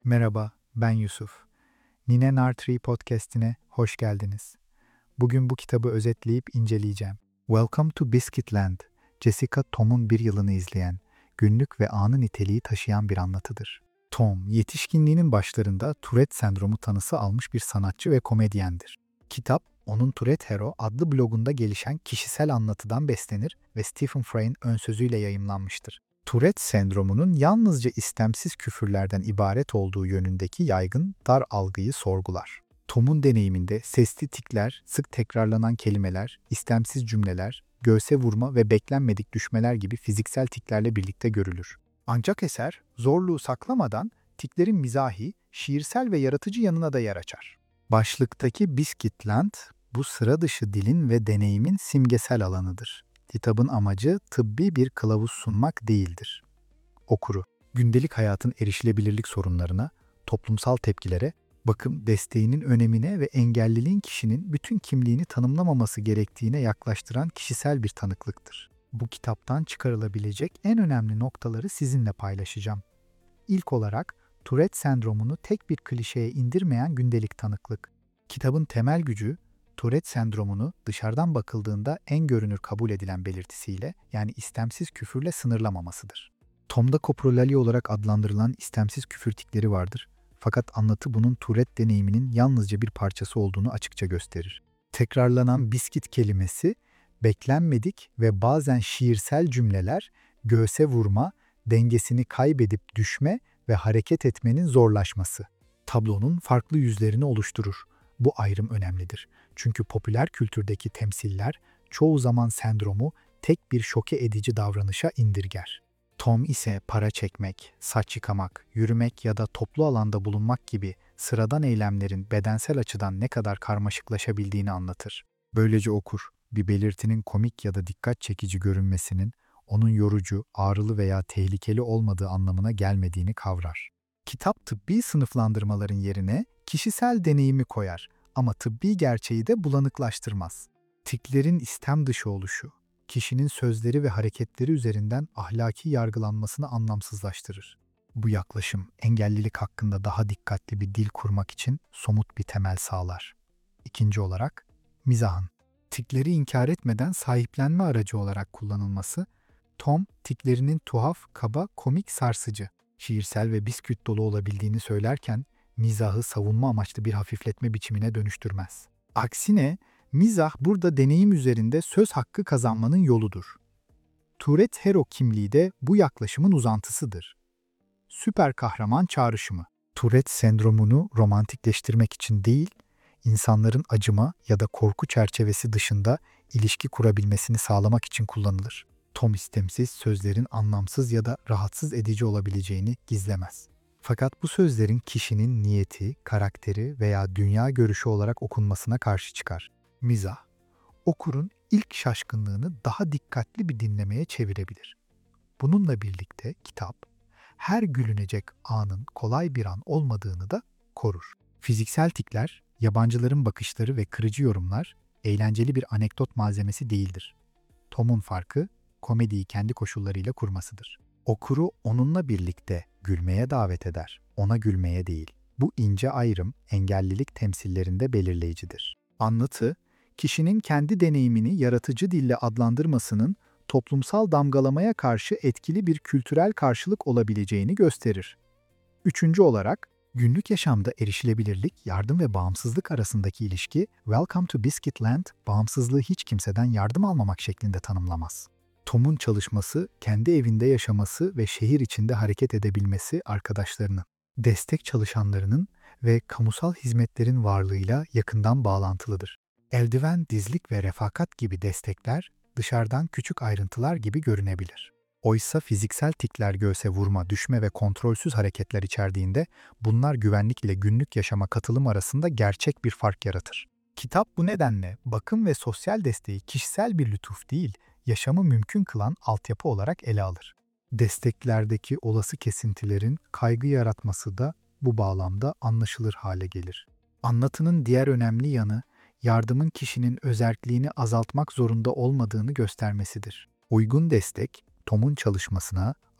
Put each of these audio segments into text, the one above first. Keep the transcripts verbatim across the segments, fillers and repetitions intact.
Merhaba, ben Yusuf. Nine Nartree podcast'ine hoş geldiniz. Bugün bu kitabı özetleyip inceleyeceğim. Welcome to Biscuitland, Jessica Tom'un bir yılını izleyen, günlük ve anı niteliği taşıyan bir anlatıdır. Tom, yetişkinliğinin başlarında Tourette sendromu tanısı almış bir sanatçı ve komedyendir. Kitap, onun Tourette Hero adlı blogunda gelişen kişisel anlatıdan beslenir ve Stephen Frey'in ön sözüyle yayımlanmıştır. Tourette sendromunun yalnızca istemsiz küfürlerden ibaret olduğu yönündeki yaygın dar algıyı sorgular. Tom'un deneyiminde sesli tikler, sık tekrarlanan kelimeler, istemsiz cümleler, göğse vurma ve beklenmedik düşmeler gibi fiziksel tiklerle birlikte görülür. Ancak eser, zorluğu saklamadan tiklerin mizahi, şiirsel ve yaratıcı yanına da yer açar. Başlıktaki Biscuitland, bu sıra dışı dilin ve deneyimin simgesel alanıdır. Kitabın amacı tıbbi bir kılavuz sunmak değildir. Okuru, gündelik hayatın erişilebilirlik sorunlarına, toplumsal tepkilere, bakım desteğinin önemine ve engelliliğin kişinin bütün kimliğini tanımlamaması gerektiğine yaklaştıran kişisel bir tanıklıktır. Bu kitaptan çıkarılabilecek en önemli noktaları sizinle paylaşacağım. İlk olarak, Tourette sendromunu tek bir klişeye indirmeyen gündelik tanıklık. Kitabın temel gücü, Tourette sendromunu dışarıdan bakıldığında en görünür kabul edilen belirtisiyle, yani istemsiz küfürle sınırlamamasıdır. Tom'da koprolali olarak adlandırılan istemsiz küfür tikleri vardır. Fakat anlatı bunun Tourette deneyiminin yalnızca bir parçası olduğunu açıkça gösterir. Tekrarlanan biskit kelimesi, beklenmedik ve bazen şiirsel cümleler, göğse vurma, dengesini kaybedip düşme ve hareket etmenin zorlaşması. Tablonun farklı yüzlerini oluşturur. Bu ayrım önemlidir. Çünkü popüler kültürdeki temsiller çoğu zaman sendromu tek bir şoke edici davranışa indirger. Tom ise para çekmek, saç yıkamak, yürümek ya da toplu alanda bulunmak gibi sıradan eylemlerin bedensel açıdan ne kadar karmaşıklaşabildiğini anlatır. Böylece okur, bir belirtinin komik ya da dikkat çekici görünmesinin onun yorucu, ağrılı veya tehlikeli olmadığı anlamına gelmediğini kavrar. Kitap tıbbi sınıflandırmaların yerine kişisel deneyimi koyar ama tıbbi gerçeği de bulanıklaştırmaz. Tiklerin istem dışı oluşu, kişinin sözleri ve hareketleri üzerinden ahlaki yargılanmasını anlamsızlaştırır. Bu yaklaşım engellilik hakkında daha dikkatli bir dil kurmak için somut bir temel sağlar. İkinci olarak, mizahın. Tikleri inkar etmeden sahiplenme aracı olarak kullanılması, Tom, tiklerinin tuhaf, kaba, komik, sarsıcı, şiirsel ve bisküvit dolu olabildiğini söylerken, mizahı savunma amaçlı bir hafifletme biçimine dönüştürmez. Aksine, mizah burada deneyim üzerinde söz hakkı kazanmanın yoludur. Tourette Hero kimliği de bu yaklaşımın uzantısıdır. Süper kahraman çağrışımı. Tourette sendromunu romantikleştirmek için değil, insanların acıma ya da korku çerçevesi dışında ilişki kurabilmesini sağlamak için kullanılır. Tom istemsiz sözlerin anlamsız ya da rahatsız edici olabileceğini gizlemez. Fakat bu sözlerin kişinin niyeti, karakteri veya dünya görüşü olarak okunmasına karşı çıkar. Mizah, okurun ilk şaşkınlığını daha dikkatli bir dinlemeye çevirebilir. Bununla birlikte kitap, her gülünecek anın kolay bir an olmadığını da korur. Fiziksel tikler, yabancıların bakışları ve kırıcı yorumlar eğlenceli bir anekdot malzemesi değildir. Tom'un farkı, komediyi kendi koşullarıyla kurmasıdır. Okuru onunla birlikte gülmeye davet eder, ona gülmeye değil. Bu ince ayrım engellilik temsillerinde belirleyicidir. Anlatı, kişinin kendi deneyimini yaratıcı dille adlandırmasının toplumsal damgalamaya karşı etkili bir kültürel karşılık olabileceğini gösterir. Üçüncü olarak, günlük yaşamda erişilebilirlik, yardım ve bağımsızlık arasındaki ilişki, Welcome to Biscuitland, bağımsızlığı hiç kimseden yardım almamak şeklinde tanımlamaz. Tom'un çalışması, kendi evinde yaşaması ve şehir içinde hareket edebilmesi arkadaşlarının, destek çalışanlarının ve kamusal hizmetlerin varlığıyla yakından bağlantılıdır. Eldiven, dizlik ve refakat gibi destekler dışarıdan küçük ayrıntılar gibi görünebilir. Oysa fiziksel tikler göğse vurma, düşme ve kontrolsüz hareketler içerdiğinde bunlar güvenlik ile günlük yaşama katılım arasında gerçek bir fark yaratır. Kitap bu nedenle bakım ve sosyal desteği kişisel bir lütuf değil, yaşamı mümkün kılan altyapı olarak ele alır. Desteklerdeki olası kesintilerin kaygı yaratması da bu bağlamda anlaşılır hale gelir. Anlatının diğer önemli yanı, yardımın kişinin özerkliğini azaltmak zorunda olmadığını göstermesidir. Uygun destek, Tom'un çalışmasına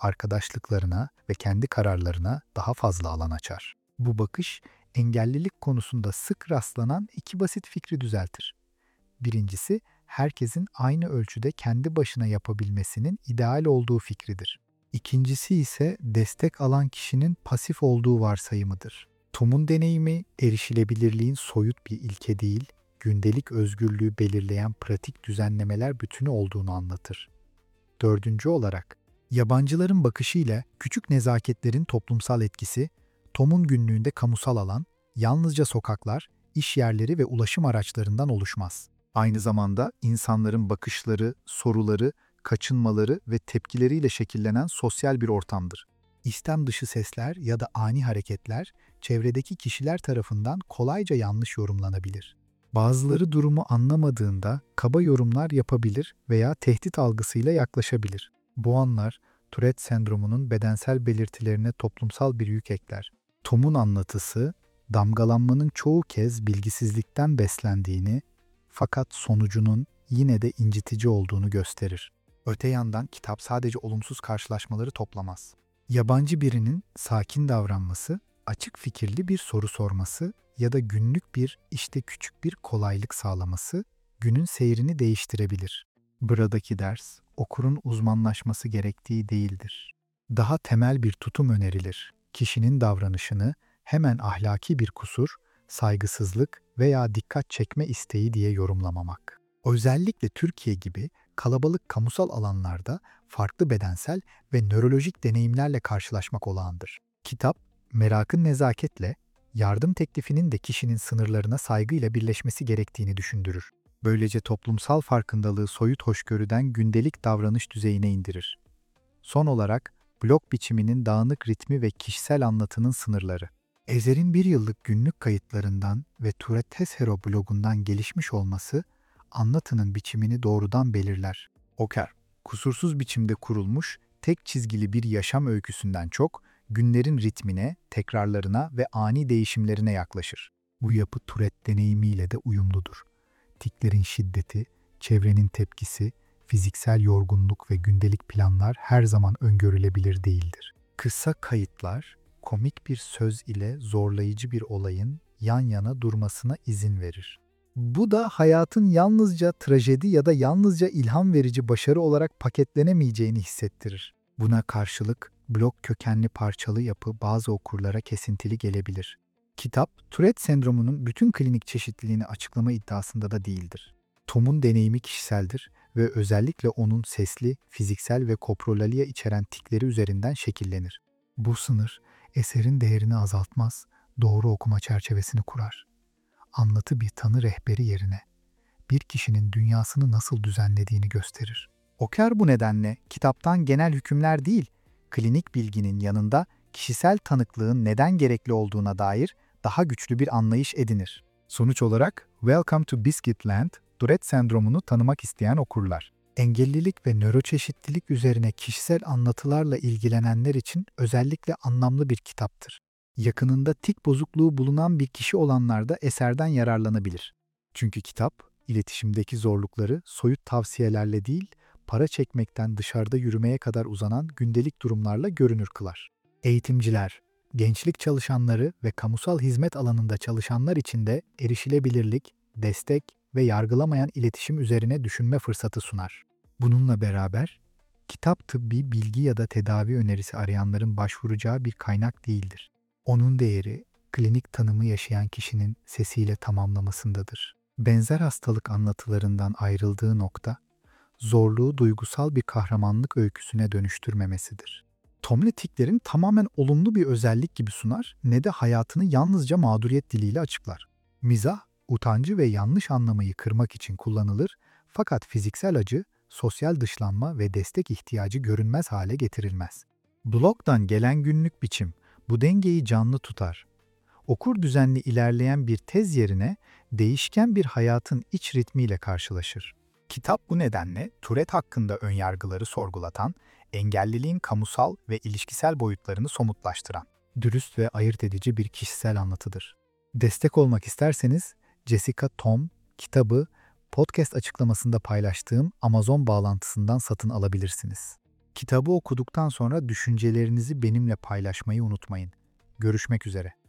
arkadaşlıklarına ve kendi kararlarına daha fazla alan açar. Bu bakış, engellilik konusunda sık rastlanan iki basit fikri düzeltir. Birincisi, herkesin aynı ölçüde kendi başına yapabilmesinin ideal olduğu fikridir. İkincisi ise destek alan kişinin pasif olduğu varsayımıdır. Tom'un deneyimi, erişilebilirliğin soyut bir ilke değil, gündelik özgürlüğü belirleyen pratik düzenlemeler bütünü olduğunu anlatır. Dördüncü olarak, yabancıların bakışıyla küçük nezaketlerin toplumsal etkisi, Tom'un günlüğünde kamusal alan, yalnızca sokaklar, iş yerleri ve ulaşım araçlarından oluşmaz. Aynı zamanda insanların bakışları, soruları, kaçınmaları ve tepkileriyle şekillenen sosyal bir ortamdır. İstem dışı sesler ya da ani hareketler, çevredeki kişiler tarafından kolayca yanlış yorumlanabilir. Bazıları durumu anlamadığında kaba yorumlar yapabilir veya tehdit algısıyla yaklaşabilir. Bu anlar, Tourette sendromunun bedensel belirtilerine toplumsal bir yük ekler. Tom'un anlatısı, damgalanmanın çoğu kez bilgisizlikten beslendiğini, fakat sonucunun yine de incitici olduğunu gösterir. Öte yandan kitap sadece olumsuz karşılaşmaları toplamaz. Yabancı birinin sakin davranması, açık fikirli bir soru sorması ya da günlük bir işte küçük bir kolaylık sağlaması günün seyrini değiştirebilir. Buradaki ders, okurun uzmanlaşması gerektiği değildir. Daha temel bir tutum önerilir. Kişinin davranışını hemen ahlaki bir kusur, saygısızlık veya dikkat çekme isteği diye yorumlamamak. Özellikle Türkiye gibi kalabalık kamusal alanlarda farklı bedensel ve nörolojik deneyimlerle karşılaşmak olağandır. Kitap, merakın nezaketle, yardım teklifinin de kişinin sınırlarına saygıyla birleşmesi gerektiğini düşündürür. Böylece toplumsal farkındalığı soyut hoşgörüden gündelik davranış düzeyine indirir. Son olarak, blog biçiminin dağınık ritmi ve kişisel anlatının sınırları. Ezer'in bir yıllık günlük kayıtlarından ve Tourette Hero blogundan gelişmiş olması, anlatının biçimini doğrudan belirler. Oker, kusursuz biçimde kurulmuş, tek çizgili bir yaşam öyküsünden çok, günlerin ritmine, tekrarlarına ve ani değişimlerine yaklaşır. Bu yapı Tourette deneyimiyle de uyumludur. Tiklerin şiddeti, çevrenin tepkisi, fiziksel yorgunluk ve gündelik planlar her zaman öngörülebilir değildir. Kısa kayıtlar, komik bir söz ile zorlayıcı bir olayın yan yana durmasına izin verir. Bu da hayatın yalnızca trajedi ya da yalnızca ilham verici başarı olarak paketlenemeyeceğini hissettirir. Buna karşılık blog kökenli parçalı yapı bazı okurlara kesintili gelebilir. Kitap, Tourette sendromunun bütün klinik çeşitliliğini açıklama iddiasında da değildir. Tom'un deneyimi kişiseldir ve özellikle onun sesli, fiziksel ve koprolalia içeren tikleri üzerinden şekillenir. Bu sınır, eserin değerini azaltmaz, doğru okuma çerçevesini kurar. Anlatı bir tanı rehberi yerine bir kişinin dünyasını nasıl düzenlediğini gösterir. Oker bu nedenle kitaptan genel hükümler değil, klinik bilginin yanında kişisel tanıklığın neden gerekli olduğuna dair daha güçlü bir anlayış edinir. Sonuç olarak Welcome to Biscuitland, Tourette sendromunu tanımak isteyen okurlar. Engellilik ve nöroçeşitlilik üzerine kişisel anlatılarla ilgilenenler için özellikle anlamlı bir kitaptır. Yakınında tik bozukluğu bulunan bir kişi olanlar da eserden yararlanabilir. Çünkü kitap, iletişimdeki zorlukları soyut tavsiyelerle değil, para çekmekten dışarıda yürümeye kadar uzanan gündelik durumlarla görünür kılar. Eğitimciler, gençlik çalışanları ve kamusal hizmet alanında çalışanlar için de erişilebilirlik, destek ve yargılamayan iletişim üzerine düşünme fırsatı sunar. Bununla beraber, kitap tıbbi bilgi ya da tedavi önerisi arayanların başvuracağı bir kaynak değildir. Onun değeri, klinik tanımı yaşayan kişinin sesiyle tamamlamasındadır. Benzer hastalık anlatılarından ayrıldığı nokta, zorluğu duygusal bir kahramanlık öyküsüne dönüştürmemesidir. Tom'le tiklerin tamamen olumlu bir özellik gibi sunar, ne de hayatını yalnızca mağduriyet diliyle açıklar. Mizah, utancı ve yanlış anlamayı kırmak için kullanılır, fakat fiziksel acı, sosyal dışlanma ve destek ihtiyacı görünmez hale getirilmez. Blogdan gelen günlük biçim, bu dengeyi canlı tutar. Okur düzenli ilerleyen bir tez yerine değişken bir hayatın iç ritmiyle karşılaşır. Kitap bu nedenle Tourette hakkında önyargıları sorgulatan, engelliliğin kamusal ve ilişkisel boyutlarını somutlaştıran, dürüst ve ayırt edici bir kişisel anlatıdır. Destek olmak isterseniz Jessica Tom kitabı podcast açıklamasında paylaştığım Amazon bağlantısından satın alabilirsiniz. Kitabı okuduktan sonra düşüncelerinizi benimle paylaşmayı unutmayın. Görüşmek üzere.